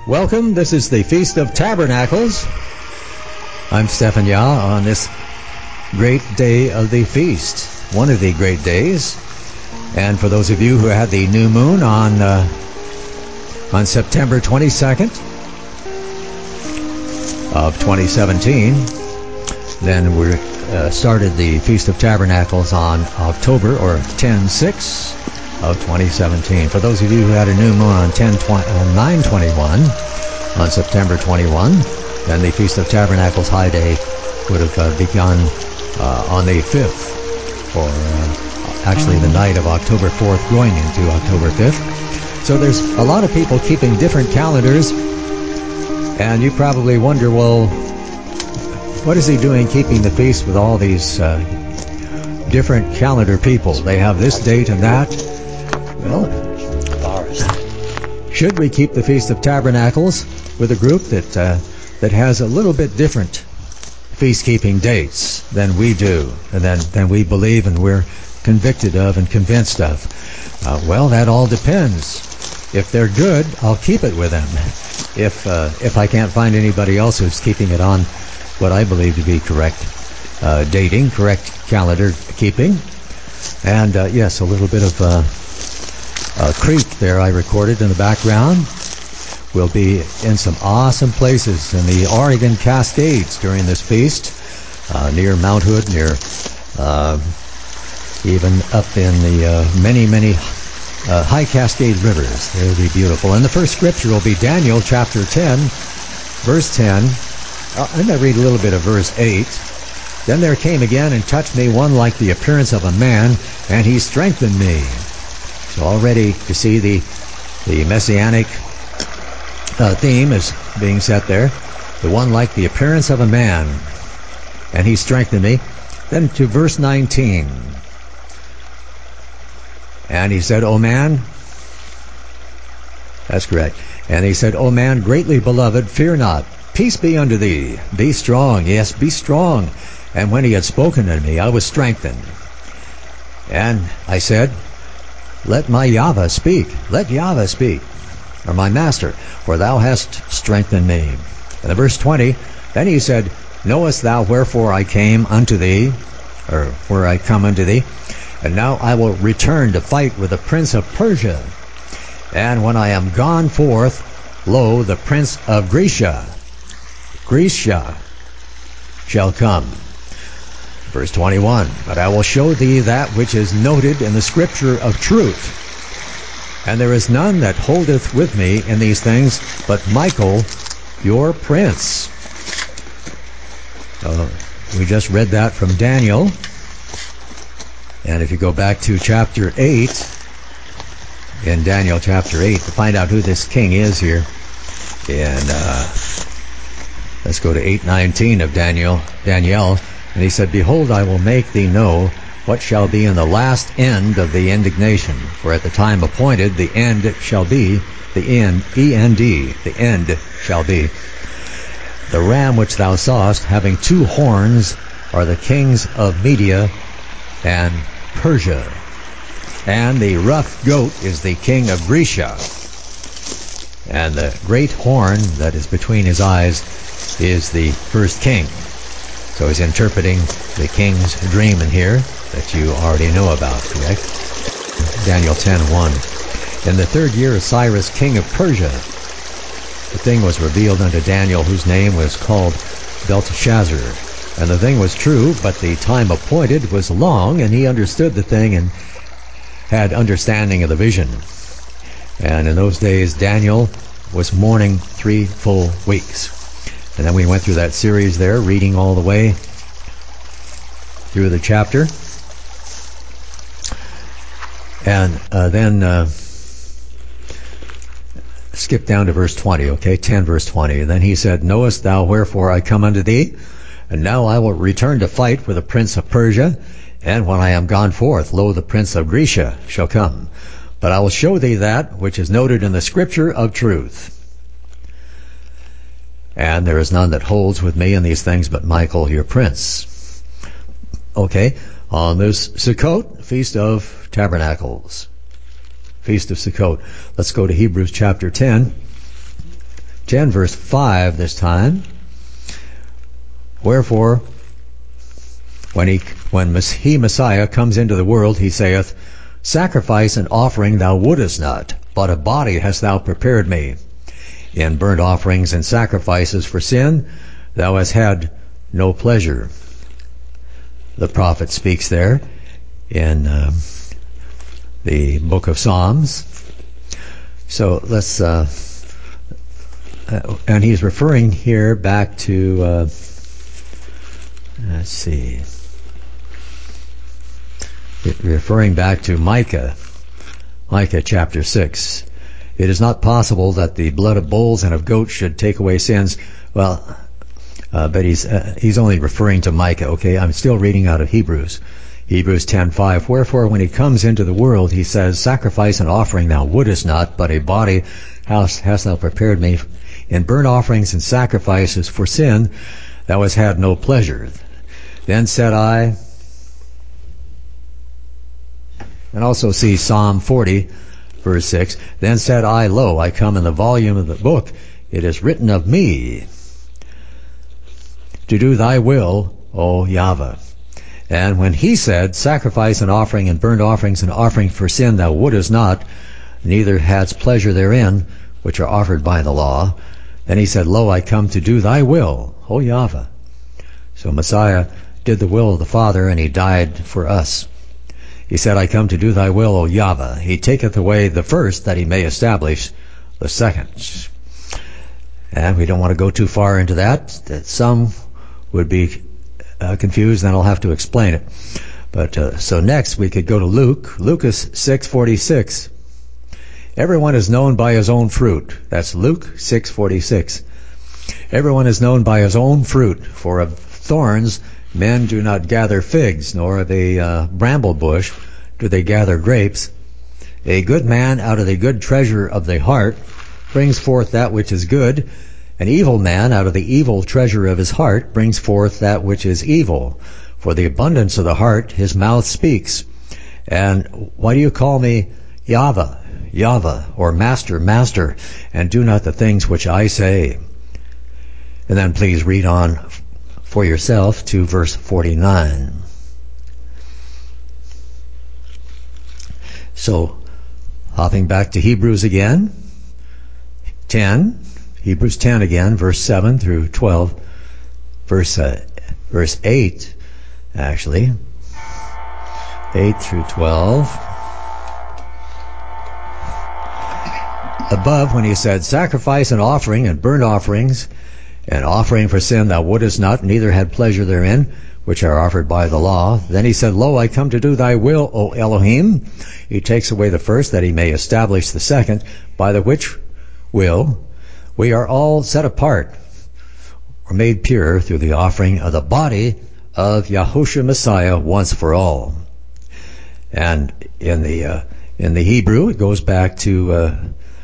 Welcome. This is the Feast of Tabernacles. I'm Stephan Yah on this great day of the feast, one of the great days. And for those of you who had the new moon on September 22nd of 2017, then we started the Feast of Tabernacles on October or 10/6 of 2017. For those of you who had a new moon on 9/21 on September 21, then the Feast of Tabernacles High Day would have begun on the 5th, or actually the night of October 4th going into October 5th. So there's a lot of people keeping different calendars, and you probably wonder, well, what is he doing keeping the feast with all these different calendar people? They have this date and that. Well, should we keep the Feast of Tabernacles with a group that has a little bit different feast-keeping dates than we do, and than we believe and we're convicted of and convinced of? Well, that all depends. If they're good, I'll keep it with them. If I can't find anybody else who's keeping it on what I believe to be correct dating, correct calendar keeping. And yes, a little bit of creek there I recorded in the background. We'll be in some awesome places in the Oregon Cascades during this feast, near Mount Hood, near even up in the many high Cascade rivers. They'll be beautiful. And the first scripture will be Daniel chapter 10, verse 10. I'm going to read a little bit of verse 8. Then there came again and touched me one like the appearance of a man, and he strengthened me. So already you see the messianic theme is being set there. The one like the appearance of a man, and he strengthened me. Then to verse 19. And he said, O man, that's correct. And he said, O man, greatly beloved, fear not. Peace be unto thee. Be strong. Yes, be strong. And when he had spoken to me, I was strengthened. And I said, let my Yahweh speak. Let Yahweh speak, or my master, for thou hast strengthened me. And in verse 20, then he said, knowest thou wherefore I came unto thee, or where I come unto thee? And now I will return to fight with the prince of Persia. And when I am gone forth, lo, the prince of Grecia shall come. Verse 21, but I will show thee that which is noted in the scripture of truth. And there is none that holdeth with me in these things, but Michael, your prince. We just read that from Daniel. And if you go back to chapter 8, in Daniel chapter 8, to find out who this king is here, and let's go to 8:19 of Daniel. And he said, behold, I will make thee know what shall be in the last end of the indignation. For at the time appointed, the end shall be, the end, E-N-D, the end shall be. The ram which thou sawest, having two horns, are the kings of Media and Persia. And the rough goat is the king of Grecia. And the great horn that is between his eyes is the first king. So he's interpreting the king's dream in here that you already know about, correct? Daniel 10:1. In the third year of Cyrus, king of Persia, the thing was revealed unto Daniel, whose name was called Belteshazzar. And the thing was true, but the time appointed was long, and he understood the thing and had understanding of the vision. And in those days, Daniel was mourning 3 full weeks. And then we went through that series there, reading all the way through the chapter. And then skip down to verse 20, okay? 10 verse 20. And then he said, knowest thou wherefore I come unto thee? And now I will return to fight with the prince of Persia. And when I am gone forth, lo, the prince of Grecia shall come. But I will show thee that which is noted in the scripture of truth. And there is none that holds with me in these things but Michael, your prince. Okay, on this Sukkot, Feast of Tabernacles. Feast of Sukkot. Let's go to Hebrews chapter 10. 10 verse 5 this time. Wherefore, when he, Messiah, comes into the world, he saith, Sacrifice and offering thou wouldest not, but a body hast thou prepared me. In burnt offerings and sacrifices for sin, thou hast had no pleasure. The prophet speaks there in the book of Psalms. So let's, and he's referring here back to, let's see, referring back to Micah chapter 6. It is not possible that the blood of bulls and of goats should take away sins. Well, but he's only referring to Micah, okay? I'm still reading out of Hebrews 10:5. Wherefore, when he comes into the world, he says, Sacrifice and offering thou wouldest not, but a body hast thou prepared me. In burnt offerings and sacrifices for sin, thou hast had no pleasure. Then said I, and also see Psalm 40, verse 6, Then said I, Lo, I come in the volume of the book. It is written of me, to do thy will, O Yahweh. And when he said, Sacrifice and offering and burnt offerings and offering for sin thou wouldest not, neither hadst pleasure therein, which are offered by the law, then he said, Lo, I come to do thy will, O Yahweh. So Messiah did the will of the Father, and he died for us. He said, I come to do thy will, O Yahweh. He taketh away the first, that he may establish the second. And we don't want to go too far into that. Some would be confused, then I'll have to explain it. But so next we could go to Luke. Lucas 6:46. Everyone is known by his own fruit. That's Luke 6:46. Everyone is known by his own fruit. For of thorns men do not gather figs, nor of a bramble bush do they gather grapes. A good man out of the good treasure of the heart brings forth that which is good. An evil man out of the evil treasure of his heart brings forth that which is evil. For the abundance of the heart his mouth speaks. And why do you call me Yahweh, Yahweh, or Master, Master, and do not the things which I say? And then please read on for yourself to verse 49. So, hopping back to Hebrews again, 10, Hebrews 10 again, verse 7 through 12, verse 8, actually, 8 through 12. Above, when he said, Sacrifice and offering and burnt offerings, and offering for sin thou wouldest not, neither had pleasure therein, which are offered by the law. Then he said, Lo, I come to do thy will, O Elohim. He takes away the first, that he may establish the second, by the which will we are all set apart, or made pure through the offering of the body of Yahushua Messiah once for all. And in the Hebrew, it goes back to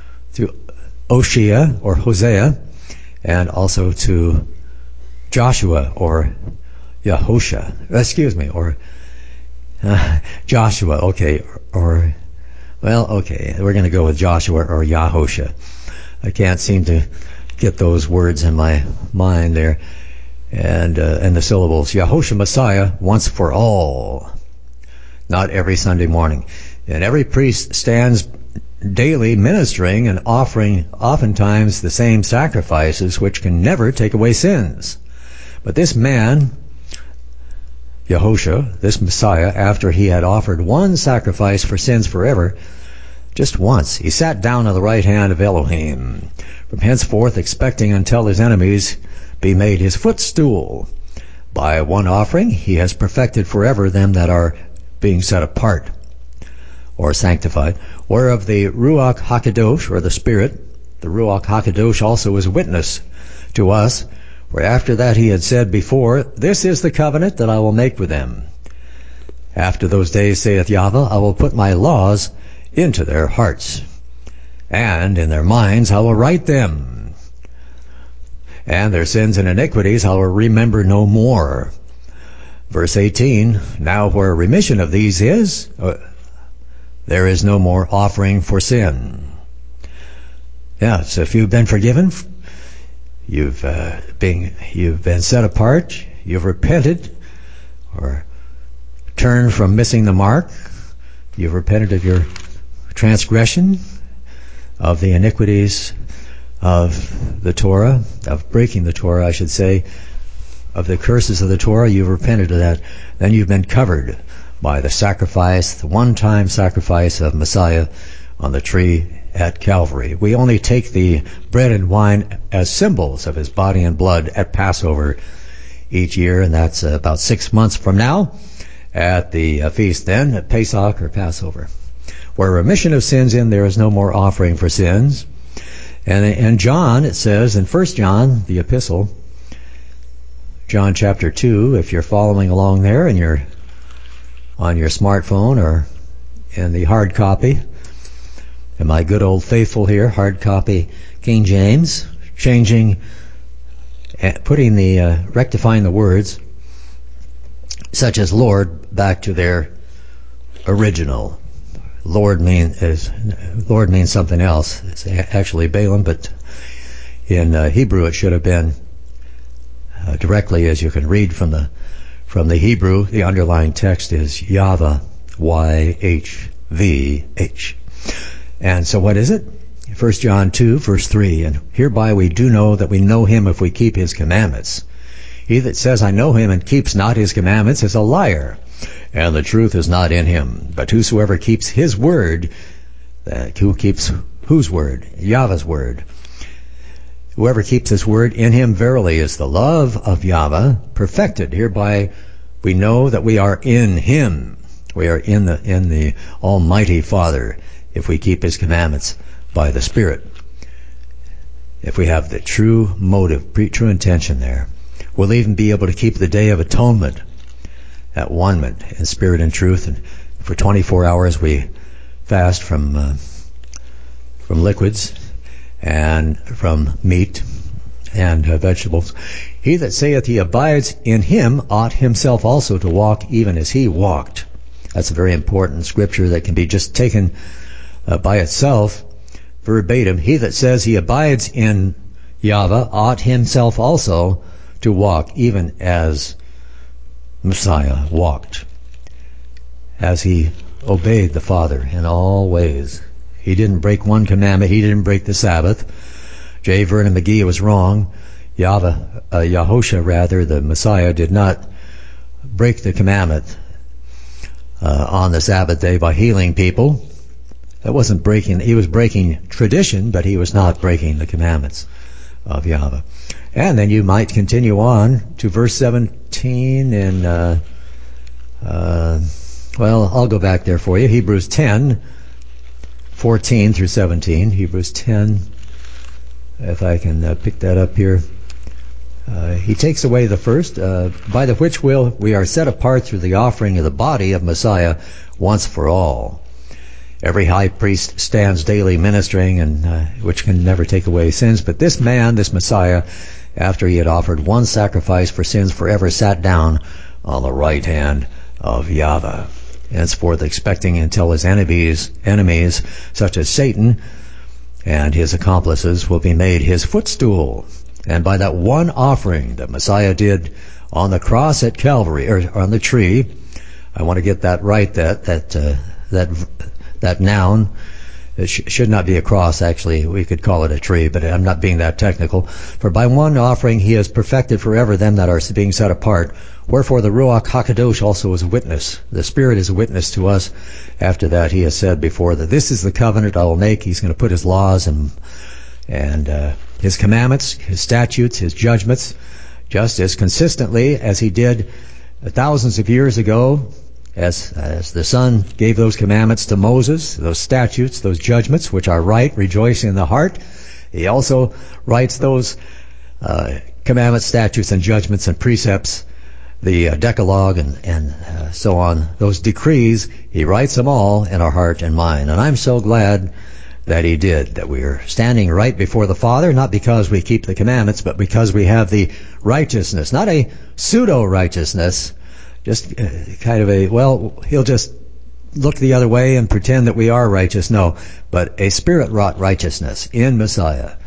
Oshea or Hosea, and also to Joshua or Yahushua. Or Joshua. Okay, we're going to go with Joshua or Yahushua. I can't seem to get those words in my mind there, and the syllables. Yahushua Messiah once for all, not every Sunday morning. And every priest stands daily ministering and offering oftentimes the same sacrifices, which can never take away sins. But this man, Yahushua, this Messiah, after he had offered one sacrifice for sins forever, just once, he sat down on the right hand of Elohim, from henceforth expecting until his enemies be made his footstool. By one offering he has perfected forever them that are being set apart, or sanctified, whereof the Ruach HaKadosh, or the Spirit, the Ruach HaKadosh also is witness to us, for after that he had said before, This is the covenant that I will make with them. After those days, saith Yahweh, I will put my laws into their hearts, and in their minds I will write them, and their sins and iniquities I will remember no more. Verse 18, Now where remission of these is, there is no more offering for sin. Yeah, so if you've been forgiven You've been set apart. You've repented or turned from missing the mark. You've repented of your transgression, of the iniquities of the Torah, of breaking the Torah, I should say, of the curses of the Torah. You've repented of that. Then you've been covered by the sacrifice, the one-time sacrifice of Messiah on the tree at Calvary. We only take the bread and wine as symbols of his body and blood at Passover each year, and that's about 6 months from now at the feast then, at Pesach or Passover. Where remission of sins in, there is no more offering for sins. And in John, it says, in 1 John, the epistle, John chapter 2, if you're following along there and you're on your smartphone or in the hard copy, and my good old faithful here, hard copy King James, rectifying the words, such as Lord, back to their original. Lord means something else. It's actually Balaam, but in Hebrew it should have been directly, as you can read from the Hebrew. The underlying text is Yahveh, Y-H-V-H. And so what is it? 1 John 2, verse 3, and hereby we do know that we know him if we keep his commandments. He that says, I know him, and keeps not his commandments is a liar, and the truth is not in him. But whosoever keeps his word, who keeps whose word? Yahweh's word. Whoever keeps his word, in him verily is the love of Yahweh perfected. Hereby we know that we are in him. We are in the Almighty Father if we keep his commandments by the Spirit. If we have the true motive, true intention there. We'll even be able to keep the Day of Atonement at one in spirit and truth. And for 24 hours we fast from liquids and from meat and vegetables. He that saith he abides in him ought himself also to walk even as he walked. That's a very important scripture that can be just taken by itself, verbatim. He that says he abides in Yahweh ought himself also to walk even as Messiah walked, as he obeyed the Father in all ways. He didn't break one commandment. He didn't break the Sabbath. J. Vernon McGee was wrong. Yahushua, the Messiah, did not break the commandment on the Sabbath day by healing people. That wasn't breaking. He was breaking tradition, but he was not breaking the commandments of Yahweh. And then you might continue on to verse 17 in, I'll go back there for you. Hebrews 10, 14 through 17. Hebrews 10, if I can pick that up here. He takes away the first, by the which will we are set apart through the offering of the body of Messiah once for all. Every high priest stands daily ministering, and which can never take away sins. But this man, this Messiah, after he had offered one sacrifice for sins forever, sat down on the right hand of Yahweh, henceforth expecting until his enemies, such as Satan and his accomplices, will be made his footstool. And by that one offering that Messiah did on the cross at Calvary, or on the tree, I want to get that right, that noun, it should not be a cross, actually. We could call it a tree, but I'm not being that technical. For by one offering he has perfected forever them that are being set apart. Wherefore the Ruach HaKadosh also is a witness. The Spirit is a witness to us. After that he has said before that this is the covenant I will make. He's going to put his laws and his commandments, his statutes, his judgments, just as consistently as he did thousands of years ago, as the Son gave those commandments to Moses, those statutes, those judgments, which are right, rejoicing in the heart. He also writes those commandments, statutes, and judgments and precepts, the Decalogue and so on, those decrees. He writes them all in our heart and mind. And I'm so glad that he did, that we are standing right before the Father, not because we keep the commandments, but because we have the righteousness, not a pseudo-righteousness, just kind of he'll just look the other way and pretend that we are righteous. No, but a Spirit-wrought righteousness in Messiah.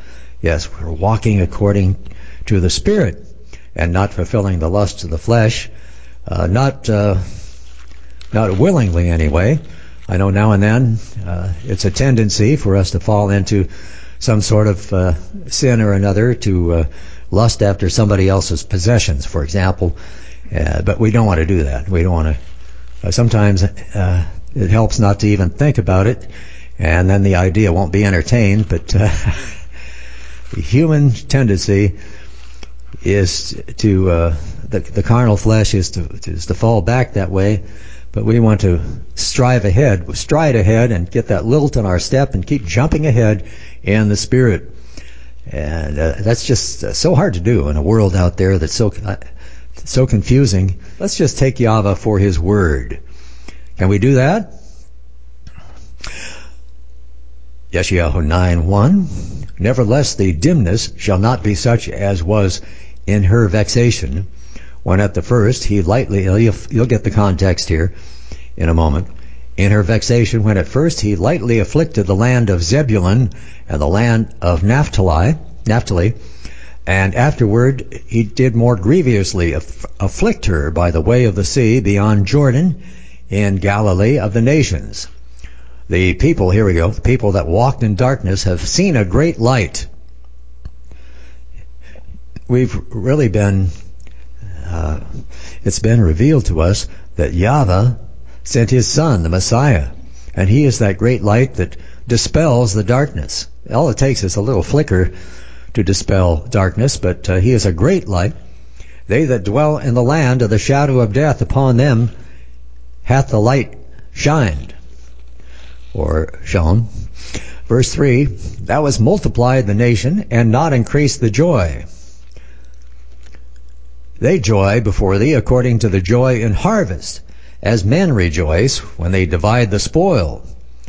Yes, we're walking according to the Spirit and not fulfilling the lusts of the flesh, not willingly anyway. I know now and then it's a tendency for us to fall into some sort of sin or another, to lust after somebody else's possessions, for example. But we don't want to do that. We don't want to. Sometimes it helps not to even think about it, and then the idea won't be entertained. But the human tendency is to the carnal flesh is to fall back that way. But we want to stride ahead, and get that lilt in our step and keep jumping ahead in the Spirit. And that's just so hard to do in a world out there that's so confusing. Let's just take Yahweh for His word. Can we do that? Yeshayahu 9:1. Nevertheless, the dimness shall not be such as was in her vexation, when at the first he lightly, you'll get the context here in a moment, in her vexation, when at first he lightly afflicted the land of Zebulun and the land of Naphtali, and afterward he did more grievously afflict her by the way of the sea beyond Jordan, in Galilee of the nations. The people, here we go, the people that walked in darkness have seen a great light. We've really been, it's been revealed to us that Yahweh sent His Son, the Messiah, and He is that great light that dispels the darkness. All it takes is a little flicker to dispel darkness, but He is a great light. They that dwell in the land of the shadow of death, upon them hath the light shined, or shone. Verse 3, thou hast multiplied the nation, and not increased the joy. They joy before thee according to the joy in harvest, as men rejoice when they divide the spoil.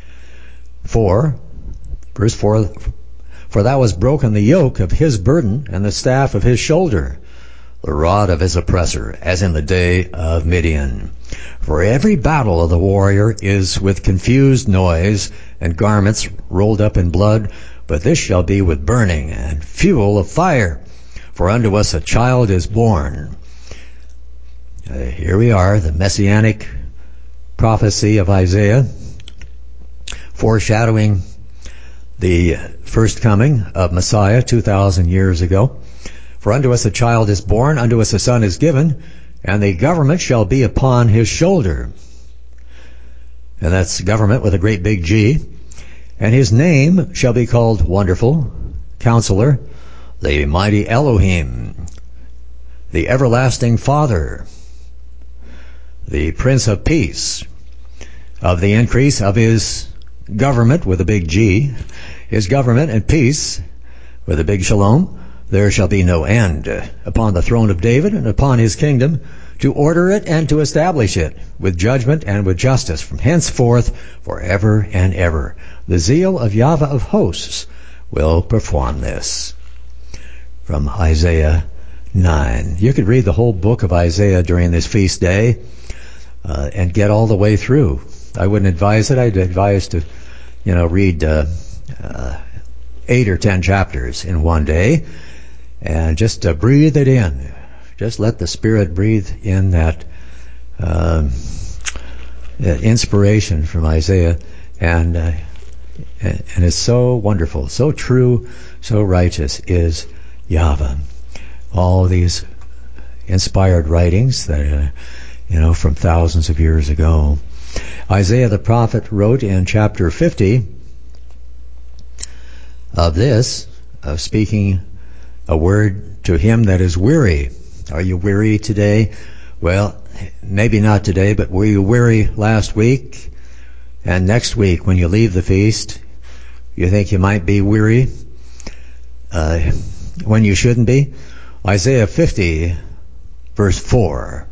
Verse 4, for thou hast broken the yoke of his burden, and the staff of his shoulder, the rod of his oppressor, as in the day of Midian. For every battle of the warrior is with confused noise, and garments rolled up in blood, but this shall be with burning, and fuel of fire. For unto us a child is born. Here we are, the messianic prophecy of Isaiah, foreshadowing the first coming of Messiah 2,000 years ago. For unto us a child is born, unto us a son is given, and the government shall be upon his shoulder. And that's government with a great big G. And his name shall be called Wonderful, Counselor, the Mighty Elohim, the Everlasting Father, the Prince of Peace. Of the increase of his government with a big G, his government and peace with a big Shalom, there shall be no end, upon the throne of David and upon his kingdom, to order it and to establish it with judgment and with justice from henceforth forever and ever. The zeal of Yahweh of hosts will perform this. From Isaiah 9. You could read the whole book of Isaiah during this feast day and get all the way through. I wouldn't advise it. I'd advise to, read 8 or 10 chapters in one day, and just breathe it in. Just let the Spirit breathe in that inspiration from Isaiah, and it's so wonderful, so true, so righteous is Yahweh. All these inspired writings that from thousands of years ago. Isaiah the prophet wrote in chapter 50 of this, of speaking a word to him that is weary. Are you weary today? Well, maybe not today, but were you weary last week? And next week when you leave the feast, you think you might be weary when you shouldn't be? Isaiah 50, verse 4.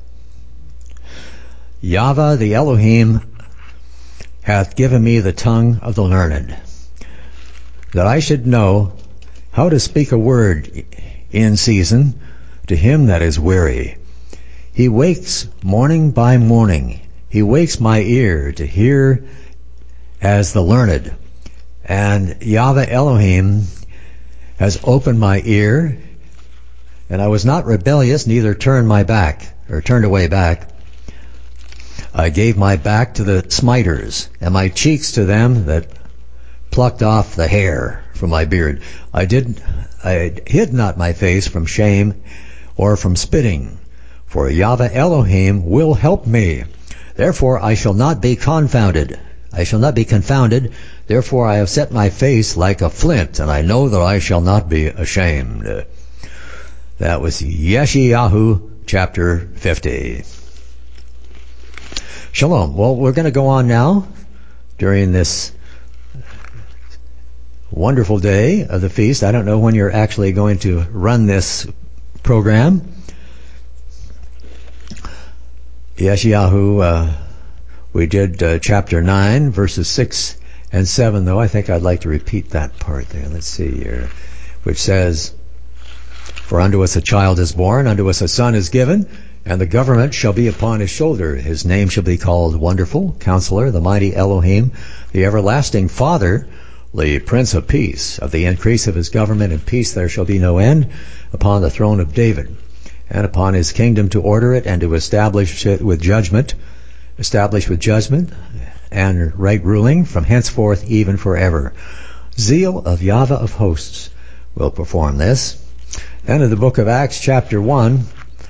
Yahweh the Elohim hath given me the tongue of the learned, that I should know how to speak a word in season to him that is weary. He wakes morning by morning. He wakes my ear to hear as the learned. And Yahweh Elohim has opened my ear, and I was not rebellious, neither turned away back. I gave my back to the smiters, and my cheeks to them that plucked off the hair from my beard. I hid not my face from shame or from spitting, for Yahweh Elohim will help me. Therefore I shall not be confounded. Therefore I have set my face like a flint, and I know that I shall not be ashamed. That was Yeshayahu chapter 50. Shalom. Well, we're going to go on now during this wonderful day of the feast. I don't know when you're actually going to run this program. Yeshayahu, we did chapter 9, verses 6 and 7, though. I think I'd like to repeat that part there. Let's see here. Which says, "For unto us a child is born, unto us a son is given, and the government shall be upon his shoulder. His name shall be called Wonderful, Counselor, the Mighty Elohim, the Everlasting Father, the Prince of Peace. Of the increase of his government and peace there shall be no end, upon the throne of David, and upon his kingdom to order it and to establish it with judgment, and right ruling from henceforth even forever. Zeal of Yahweh of hosts will perform this." Then in the book of Acts chapter 1,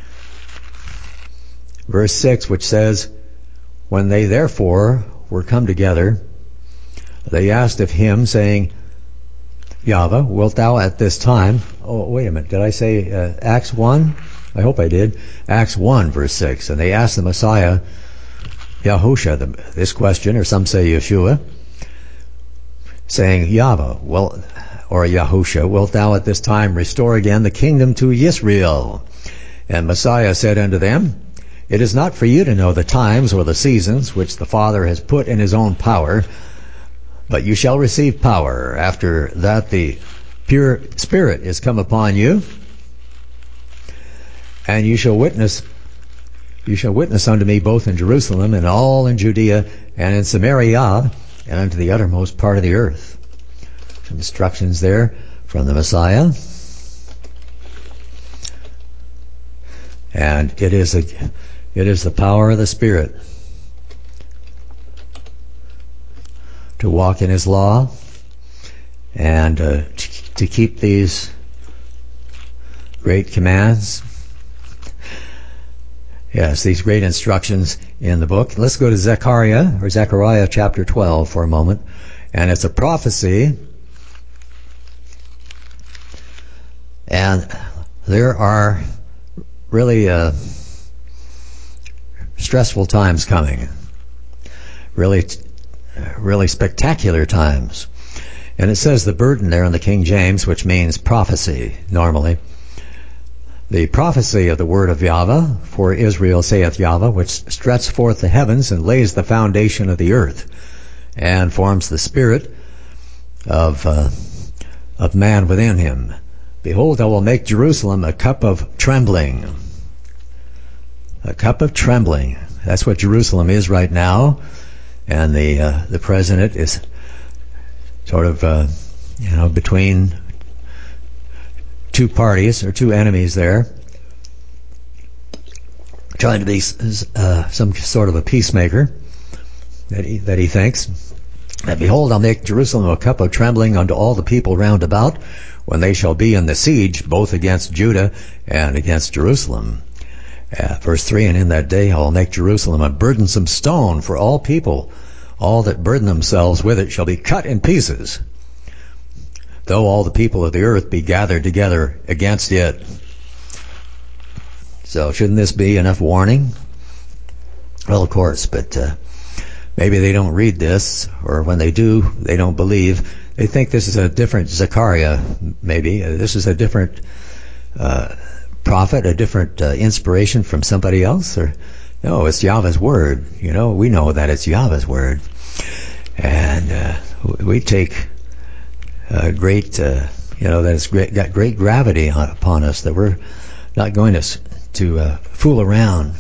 verse 6, which says, "When they therefore were come together, they asked of him, saying, Yahweh, wilt thou at this time..." Oh, wait a minute. Did I say Acts 1? I hope I did. Acts 1, verse 6. "And they asked the Messiah, Yahusha, this question, or some say Yeshua, saying, Yahweh, or Yahusha, wilt thou at this time restore again the kingdom to Yisrael? And Messiah said unto them, It is not for you to know the times or the seasons which the Father has put in his own power, but you shall receive power. After that the pure Spirit is come upon you, and you shall witness unto me both in Jerusalem and all in Judea and in Samaria and unto the uttermost part of the earth." Some instructions there from the Messiah. And it is the power of the Spirit to walk in his law and to keep these great commands. Yes, these great instructions in the book. Let's go to Zechariah chapter 12 for a moment. And it's a prophecy. And there are really stressful times coming. Really spectacular times. And it says the burden there in the King James, which means prophecy normally. "The prophecy of the word of Yahweh, for Israel saith Yahweh, which stretches forth the heavens and lays the foundation of the earth, and forms the spirit of man within him. Behold, I will make Jerusalem a cup of trembling." A cup of trembling. That's what Jerusalem is right now. And the president is sort of between two parties or two enemies there, trying to be some sort of a peacemaker that he thinks. "And behold, I'll make Jerusalem a cup of trembling unto all the people round about, when they shall be in the siege, both against Judah and against Jerusalem." Verse 3, "And in that day I will make Jerusalem a burdensome stone for all people. All that burden themselves with it shall be cut in pieces, though all the people of the earth be gathered together against it." So shouldn't this be enough warning? Well, of course, but maybe they don't read this, or when they do, they don't believe. They think this is a different Zechariah, maybe. This is a different prophet, a different inspiration from somebody else. Or no, it's Yahweh's word. We know that it's Yahweh's word. And we take great, that it's got great gravity upon us, that we're not going to fool around.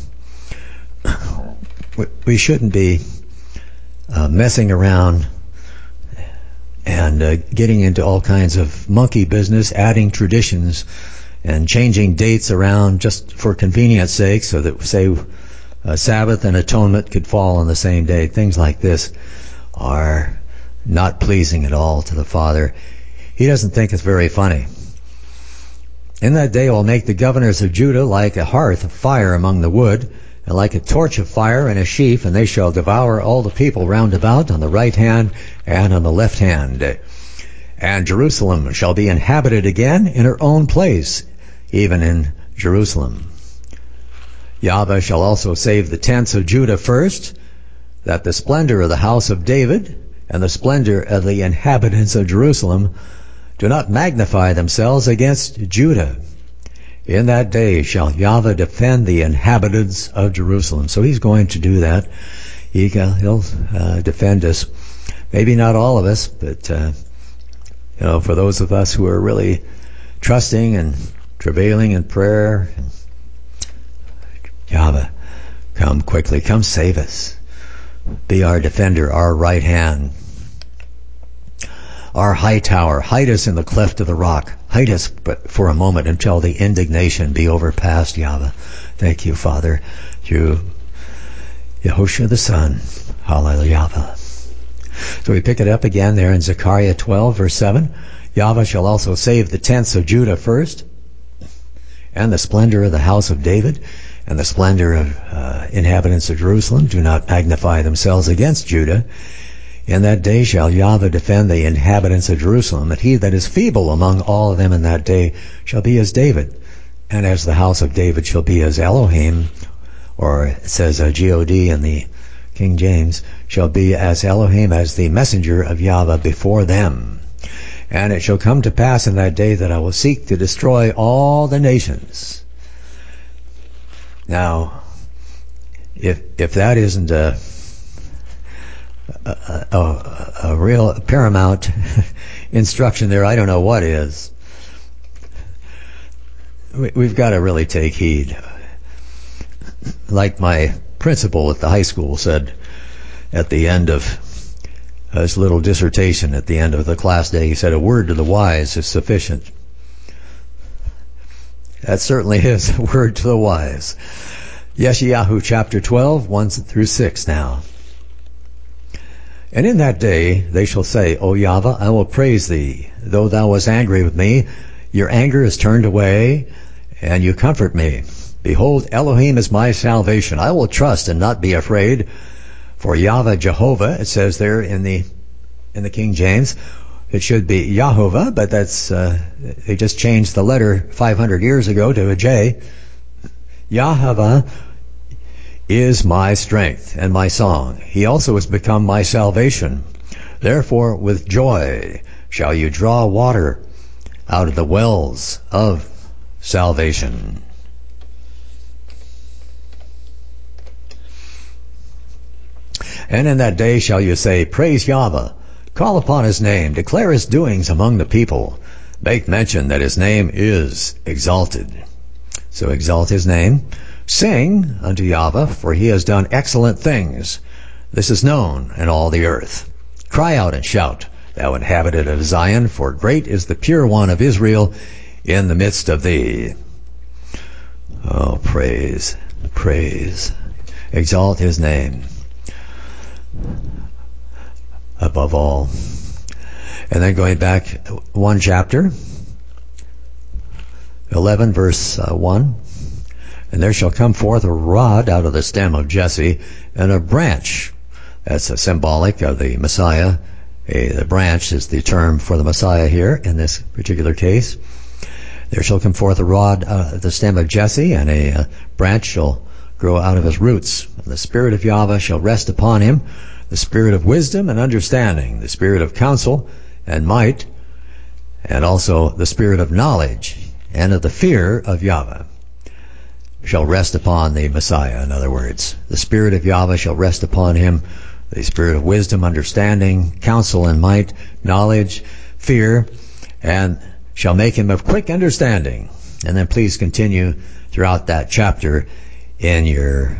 We shouldn't be messing around and getting into all kinds of monkey business, adding traditions and changing dates around just for convenience sake so that, say, Sabbath and Atonement could fall on the same day. Things like this are not pleasing at all to the Father. He doesn't think it's very funny. In that day I will make the governors of Judah like a hearth of fire among the wood, and like a torch of fire in a sheaf, and they shall devour all the people round about on the right hand and on the left hand. And Jerusalem shall be inhabited again in her own place, even in Jerusalem. Yahweh shall also save the tents of Judah first, that the splendor of the house of David and the splendor of the inhabitants of Jerusalem do not magnify themselves against Judah. In that day shall Yahweh defend the inhabitants of Jerusalem. So he's going to do that. He'll defend us. Maybe not all of us, but for those of us who are really trusting and travailing in prayer, Yahweh, come quickly, come save us. Be our defender, our right hand, our high tower. Hide us in the cleft of the rock. Hide us but for a moment until the indignation be overpast, Yahweh. Thank you, Father, through Yehoshua the Son. Hallelujah. So we pick it up again there in Zechariah 12, verse 7. Yahweh shall also save the tents of Judah first, and the splendor of the house of David, and the splendor of inhabitants of Jerusalem do not magnify themselves against Judah. In that day shall Yahweh defend the inhabitants of Jerusalem, and he that is feeble among all of them in that day shall be as David, and as the house of David shall be as Elohim, or it says G-O-D in the King James, shall be as Elohim, as the messenger of Yahweh before them. And it shall come to pass in that day that I will seek to destroy all the nations. Now, if that isn't a real paramount instruction there, I don't know what is. We've got to really take heed. Like my principal at the high school said at the end of his little dissertation, at the end of the class day, he said, a word to the wise is sufficient. That certainly is a word to the wise. Yeshayahu chapter 12, 1 through 6 now. And in that day they shall say, O Yahweh, I will praise thee. Though thou wast angry with me, your anger is turned away, and you comfort me. Behold, Elohim is my salvation. I will trust and not be afraid. For Yahweh Jehovah, it says there in the King James, it should be Yahovah, but that's they just changed the letter 500 years ago to a J. Yahovah is my strength and my song. He also has become my salvation. Therefore, with joy shall you draw water out of the wells of salvation. And in that day shall you say, praise Yahweh, call upon his name, declare his doings among the people, make mention that his name is exalted. So exalt his name. Sing unto Yahweh, for he has done excellent things. This is known in all the earth. Cry out and shout, thou inhabitant of Zion, for great is the pure one of Israel in the midst of thee. Oh, praise, praise. Exalt his name above all. And then going back one chapter, 11 verse 1. And there shall come forth a rod out of the stem of Jesse, and a branch. That's a symbolic of the Messiah. The branch is the term for the Messiah here in this particular case. There shall come forth a rod out of the stem of Jesse, and a branch shall grow out of his roots. And the Spirit of Yahweh shall rest upon him, the Spirit of wisdom and understanding, the Spirit of counsel and might, and also the Spirit of knowledge and of the fear of Yahweh shall rest upon the Messiah. In other words, the Spirit of Yahweh shall rest upon him, the Spirit of wisdom, understanding, counsel and might, knowledge, fear, and shall make him of quick understanding. And then please continue throughout that chapter in your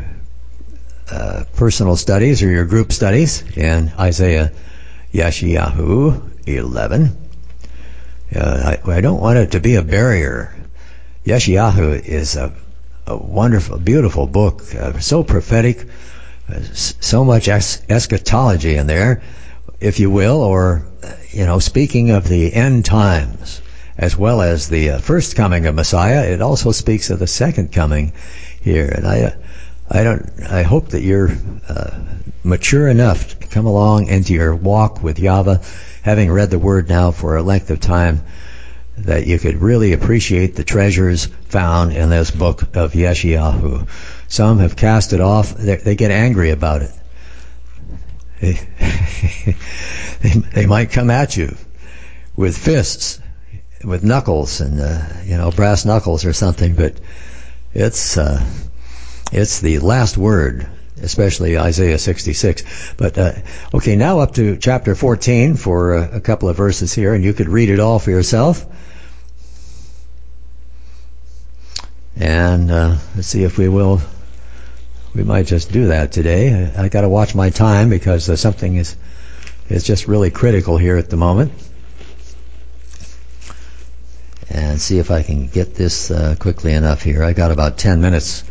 personal studies or your group studies in Isaiah Yeshayahu 11. I don't want it to be a barrier. Yeshayahu is a wonderful, beautiful book, so prophetic, so much eschatology in there, if you will, or, speaking of the end times, as well as the first coming of Messiah, it also speaks of the second coming here. And I hope that you're mature enough to come along into your walk with Yahweh, having read the Word now for a length of time, that you could really appreciate the treasures found in this book of Yeshayahu. Some have cast it off. They get angry about it. They might come at you with fists, with knuckles, and brass knuckles or something. But it's the last word, especially Isaiah 66. But okay, now up to chapter 14 for a couple of verses here, and you could read it all for yourself. And let's see if we might just do that today. I got to watch my time because something is just really critical here at the moment. And see if I can get this quickly enough here. I got about 10 minutes.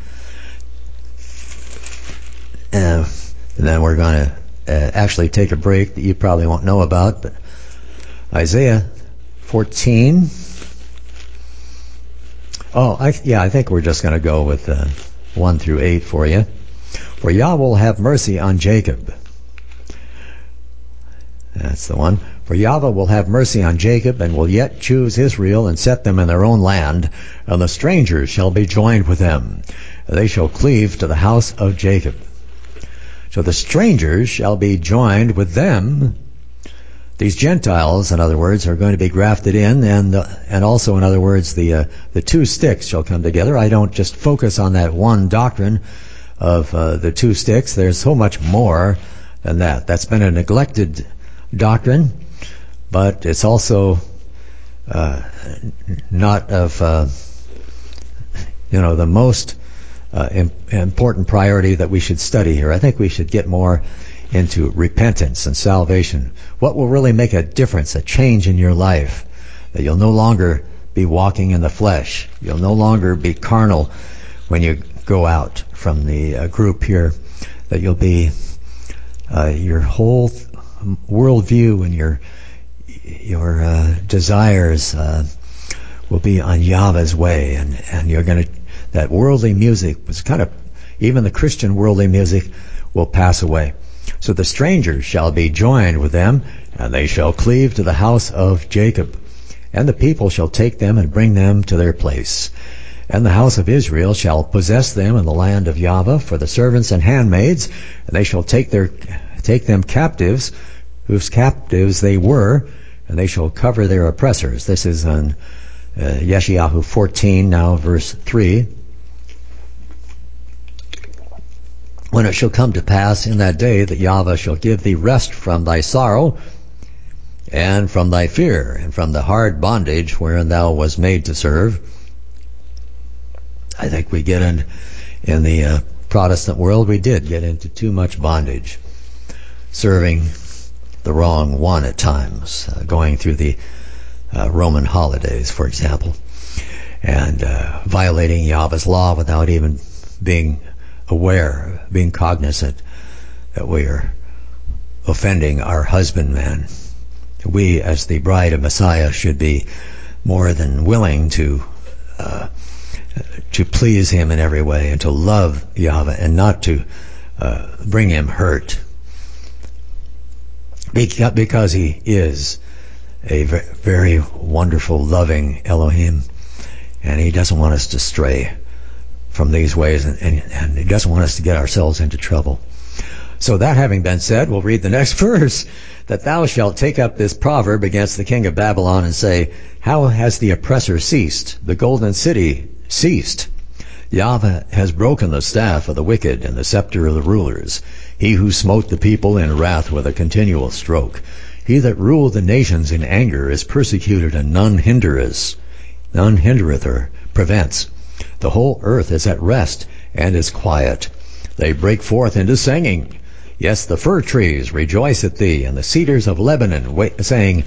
And then we're going to actually take a break that you probably won't know about. But Isaiah 14. I think we're just going to go with 1 through 8 for you. For Yah will have mercy on Jacob. That's the one. For Yahweh will have mercy on Jacob, and will yet choose Israel, and set them in their own land, and the strangers shall be joined with them. They shall cleave to the house of Jacob. So the strangers shall be joined with them. These Gentiles, in other words, are going to be grafted in, and also, in other words, the two sticks shall come together. I don't just focus on that one doctrine of the two sticks. There's so much more than that. That's been a neglected doctrine, but it's also not of the most important priority that we should study here. I think we should get more into repentance and salvation. What will really make a difference, a change in your life? That you'll no longer be walking in the flesh. You'll no longer be carnal when you go out from the group here. That you'll be your whole worldview and your desires will be on Yahweh's way, and you're going to, that worldly music was kind of, even the Christian worldly music will pass away. So the strangers shall be joined with them, and they shall cleave to the house of Jacob. And the people shall take them and bring them to their place. And the house of Israel shall possess them in the land of Yahweh for the servants and handmaids, and they shall take them captives, whose captives they were, and they shall cover their oppressors. This is on Yeshayahu 14, now verse 3. When it shall come to pass in that day that Yahweh shall give thee rest from thy sorrow, and from thy fear, and from the hard bondage wherein thou wast made to serve. I think we get in the Protestant world, we did get into too much bondage, serving the wrong one at times, going through the Roman holidays, for example, and violating Yahweh's law without even being aware, being cognizant that we are offending our husbandman. We, as the bride of Messiah, should be more than willing to please him in every way and to love Yahweh and not to bring him hurt, because he is a very wonderful, loving Elohim, and he doesn't want us to stray from these ways, and he doesn't want us to get ourselves into trouble. So that having been said, we'll read the next verse. That thou shalt take up this proverb against the king of Babylon and say, how has the oppressor ceased? The golden city ceased. Yahweh has broken the staff of the wicked and the scepter of the rulers. He who smote the people in wrath with a continual stroke. He that ruled the nations in anger is persecuted, and none hindereth or prevents. The whole earth is at rest and is quiet. They break forth into singing. Yes, the fir trees rejoice at thee, and the cedars of Lebanon, saying,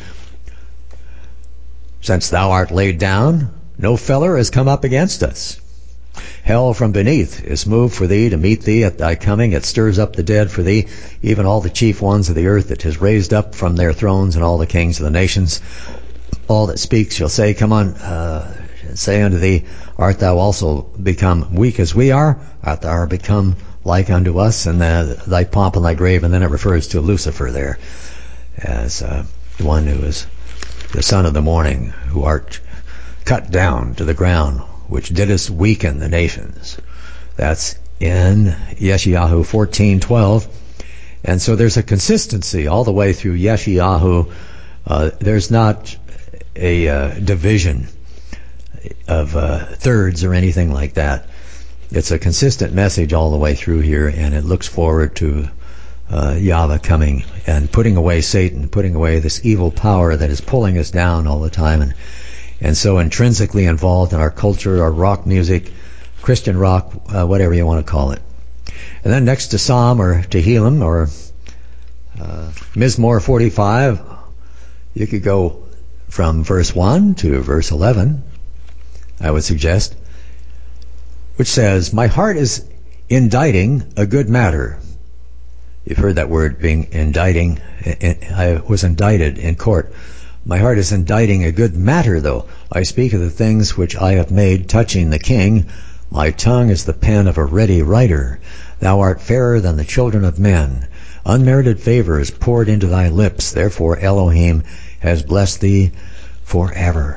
since thou art laid down, no feller has come up against us. Hell from beneath is moved for thee to meet thee at thy coming. It stirs up the dead for thee, even all the chief ones of the earth. It has raised up from their thrones, and all the kings of the nations. All that speaks shall say, come on, say unto thee, art thou also become weak as we are? Art thou become like unto us? And thy pomp and thy grave. And then it refers to Lucifer there as the one who is the son of the morning, who art cut down to the ground, which didst weaken the nations. That's in Yeshayahu 14:12. And so there's a consistency all the way through Yeshayahu. There's not a division of thirds or anything like that. It's a consistent message all the way through here, and it looks forward to Yahweh coming and putting away Satan, putting away this evil power that is pulling us down all the time, and so intrinsically involved in our culture, our rock music, Christian rock, whatever you want to call it. And then next to Psalm or Tehillim or Mizmor 45, you could go from verse 1 to verse 11, I would suggest, which says, my heart is inditing a good matter. You've heard that word, being indicting. I was indicted in court. My heart is inditing a good matter, though. I speak of the things which I have made touching the king. My tongue is the pen of a ready writer. Thou art fairer than the children of men. Unmerited favor is poured into thy lips. Therefore Elohim has blessed thee forever.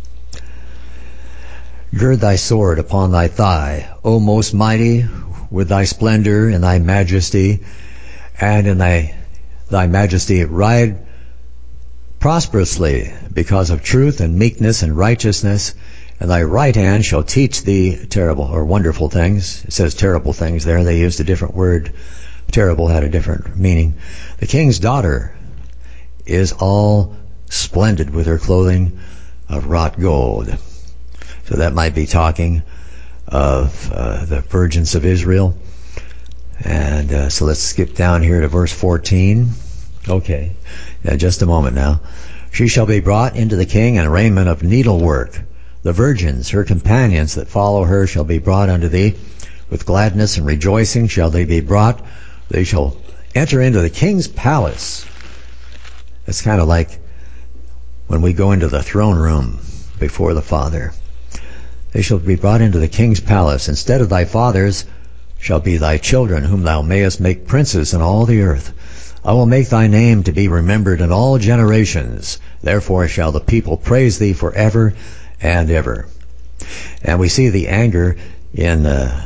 Gird thy sword upon thy thigh, O most mighty, with thy splendor and thy majesty, and in thy majesty ride prosperously because of truth and meekness and righteousness, and thy right hand shall teach thee terrible or wonderful things. It says terrible things there. They used a different word. Terrible had a different meaning. The king's daughter is all splendid with her clothing of wrought gold. So that might be talking of the virgins of Israel. And so let's skip down here to verse 14. Okay, just a moment now. She shall be brought into the king in raiment of needlework. The virgins, her companions that follow her, shall be brought unto thee. With gladness and rejoicing shall they be brought. They shall enter into the king's palace. It's kind of like when we go into the throne room before the Father. They shall be brought into the king's palace. Instead of thy fathers shall be thy children, whom thou mayest make princes in all the earth. I will make thy name to be remembered in all generations. Therefore shall the people praise thee forever and ever. And we see the anger in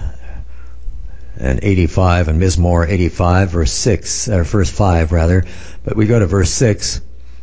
85, and Mizmor 85, verse 6, or verse 5 rather. But we go to verse 6.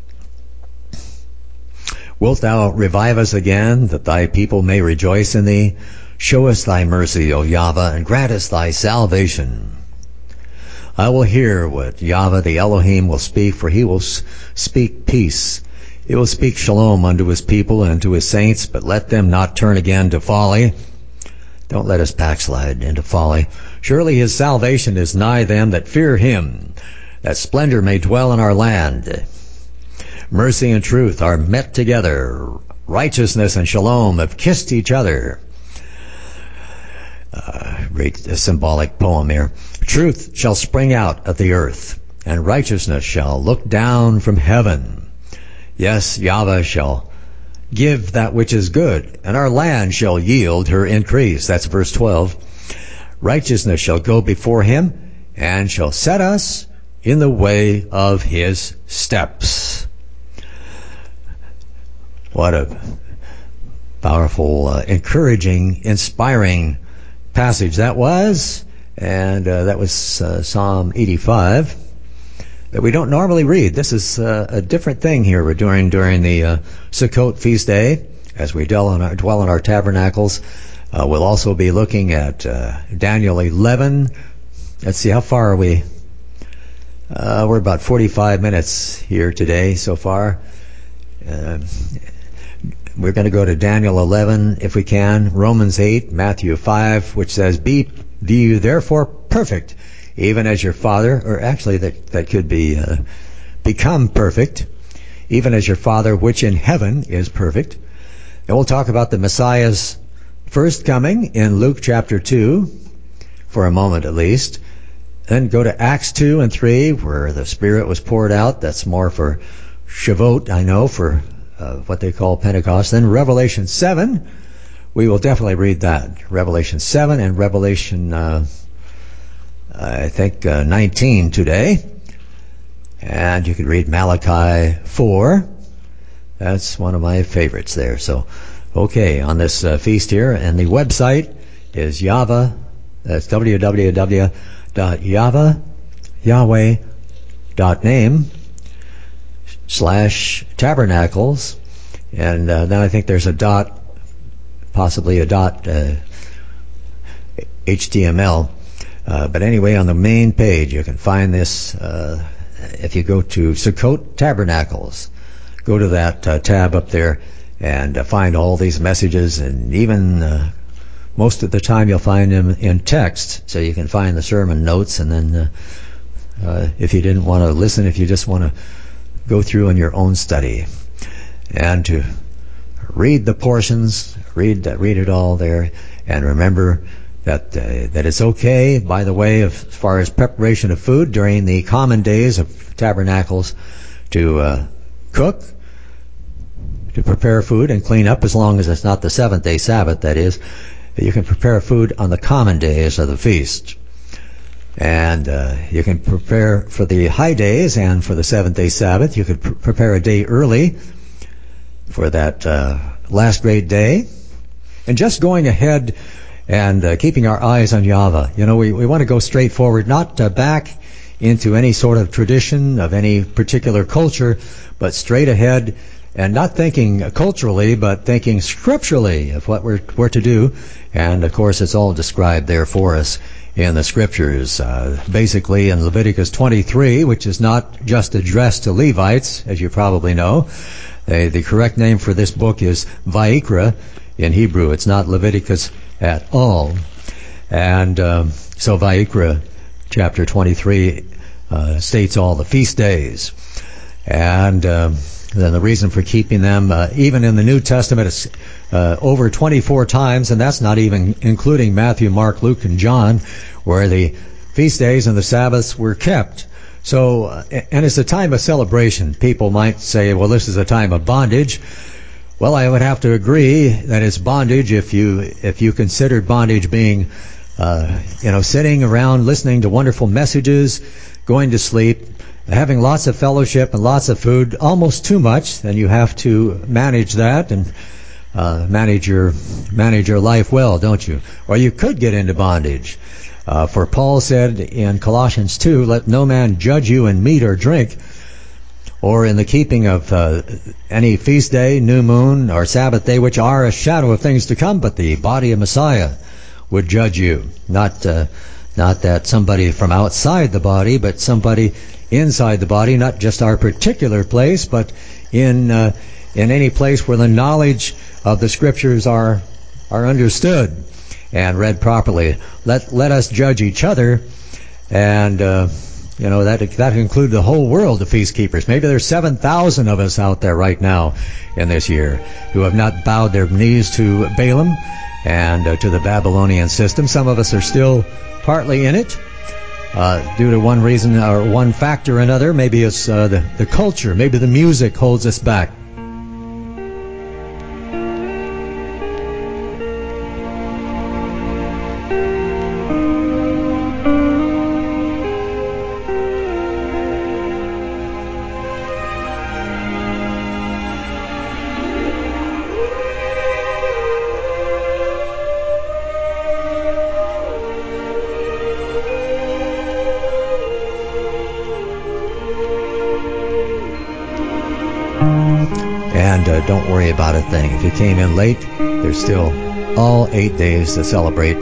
Wilt thou revive us again, that thy people may rejoice in thee? Show us thy mercy, O Yahweh, and grant us thy salvation. I will hear what Yahweh the Elohim will speak, for he will speak peace. He will speak shalom unto his people and to his saints, but let them not turn again to folly. Don't let us backslide into folly. Surely his salvation is nigh them that fear him, that splendor may dwell in our land. Mercy and truth are met together. Righteousness and shalom have kissed each other. Great symbolic poem here. Truth shall spring out of the earth, and righteousness shall look down from heaven. Yes, Yahweh shall give that which is good, and our land shall yield her increase. That's verse 12. Righteousness shall go before him, and shall set us in the way of his steps. What a powerful, encouraging, inspiring passage that was. And that was Psalm 85 that we don't normally read. This is a different thing here we're doing during the Sukkot feast day as we dwell in our tabernacles. We'll also be looking at Daniel 11. Let's see, how far are we? We're about 45 minutes here today so far. We're going to go to Daniel 11 if we can, Romans 8, Matthew 5, which says, Be ye therefore perfect, even as your Father, or actually that could be become perfect, even as your Father which in heaven is perfect. And we'll talk about the Messiah's first coming in Luke chapter 2, for a moment at least. Then go to Acts 2 and 3, where the Spirit was poured out. That's more for Shavuot, I know, for what they call Pentecost. Then Revelation 7, we will definitely read that. Revelation 7 and Revelation, 19 today. And you could read Malachi 4. That's one of my favorites there. So, okay, on this feast here, and the website is Yahweh. That's www.yahweh.name/tabernacles. And then I think there's a dot, possibly a dot HTML. But anyway, on the main page, you can find this. If you go to Sukkot Tabernacles, go to that tab up there and find all these messages, and even most of the time you'll find them in text, so you can find the sermon notes. And then if you didn't want to listen, if you just want to go through in your own study and to read the portions, read it all there, and remember that it's okay, by the way, as far as preparation of food during the common days of tabernacles, to cook, to prepare food and clean up, as long as it's not the seventh-day Sabbath, that is. You can prepare food on the common days of the feast. And you can prepare for the high days and for the seventh-day Sabbath. You could prepare a day early for that last great day. And just going ahead and keeping our eyes on Yahweh. You know, we want to go straight forward, not back into any sort of tradition of any particular culture, but straight ahead, and not thinking culturally, but thinking scripturally of what we're to do. And of course, it's all described there for us in the scriptures. Basically in Leviticus 23, which is not just addressed to Levites, as you probably know. The correct name for this book is Vayikra in Hebrew. It's not Leviticus at all. And so Vayikra chapter 23 states all the feast days. And then the reason for keeping them, even in the New Testament, is over 24 times, and that's not even including Matthew, Mark, Luke, and John, where the feast days and the Sabbaths were kept. So, and it's a time of celebration. People might say, well, this is a time of bondage. Well, I would have to agree that it's bondage if you considered bondage being, sitting around listening to wonderful messages, going to sleep, having lots of fellowship and lots of food, almost too much. Then you have to manage that and manage your life well, don't you? Or you could get into bondage. For Paul said in Colossians 2, let no man judge you in meat or drink, or in the keeping of any feast day, new moon, or Sabbath day, which are a shadow of things to come, but the body of Messiah would judge you. Not that somebody from outside the body, but somebody inside the body, not just our particular place, but in any place where the knowledge of the Scriptures are understood and read properly. Let us judge each other, and that includes the whole world of feast keepers. Maybe there's 7,000 of us out there right now in this year who have not bowed their knees to Balaam and to the Babylonian system. Some of us are still partly in it due to one reason or one factor or another. Maybe it's the culture. Maybe the music holds us back. Don't worry about a thing. If you came in late, there's still all 8 days to celebrate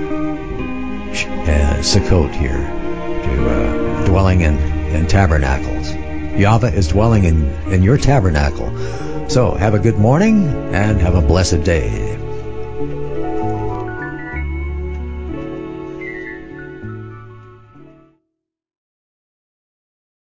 Sukkot here, to dwelling in tabernacles. Yahweh is dwelling in your tabernacle. So have a good morning and have a blessed day.